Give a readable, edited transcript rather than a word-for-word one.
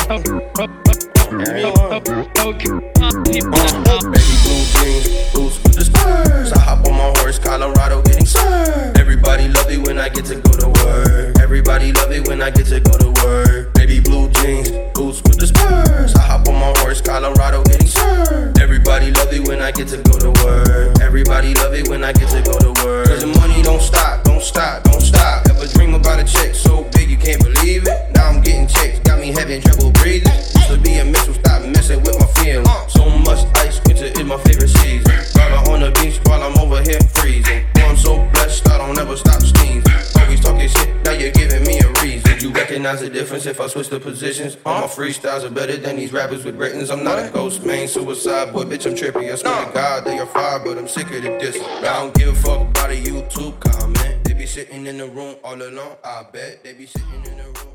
Baby blue jeans, boots with the spurs. I hop on my horse, Colorado getting served. Everybody love it when I get to go to work. Everybody love it when I get to go to work. Baby blue jeans, boots with the spurs. I hop on my horse, Colorado getting served. Everybody love it when I get to go to work. Everybody love it when I get to go to work. Cause the money don't stop, don't stop, don't stop. Ever dream about a check so big you can't believe it? Now I'm getting checks, got me having trouble breathing. Used to be a missile, stop messing with my feelings. So much ice, winter is my favorite season. Brother on the beach while I'm over here freezing. Oh, I'm so blessed, I don't ever stop sneezing. Always talking shit, now you're giving me a reason. You recognize the difference if I switch the positions? All my freestyles are better than these rappers with writtens. I'm not a ghost, man, suicide boy, bitch, I'm trippy. I swear to God, they are fire, but I'm sick of the diss. I don't give a fuck about a YouTube comment. They be sitting in the room all alone, I bet. They be sitting in the room.